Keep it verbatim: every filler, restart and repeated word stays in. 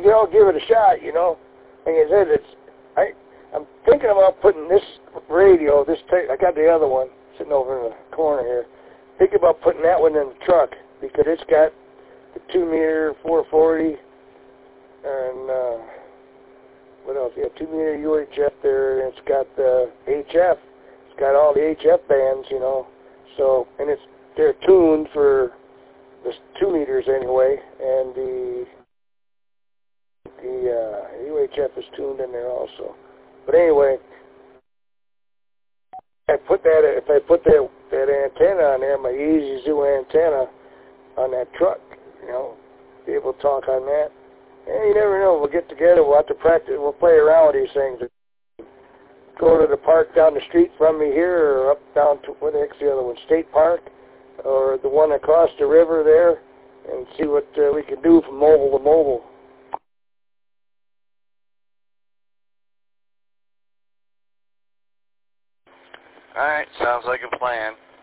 think I'll give it a shot, you know. Like I said, it's, I, I'm thinking about putting this radio, this tape, I got the other one sitting over in the corner here, thinking about putting that one in the truck because it's got the two meter four forty and, uh, what else? Yeah, two meter U H F there, and it's got the H F. It's got all the H F bands, you know. So, and it's, they're tuned for the two meters anyway, and the the uh, U H F is tuned in there also. But anyway, I put that if I put that that antenna on there, my Easy Zoo antenna on that truck, you know, be able to talk on that. And you never know. We'll get together. We'll have to practice. We'll play around with these things. Go to the park down the street from me here, or up down to what the heck's the other one, State Park, or the one across the river there, and see what uh, we can do from mobile to mobile. All right, sounds like a plan.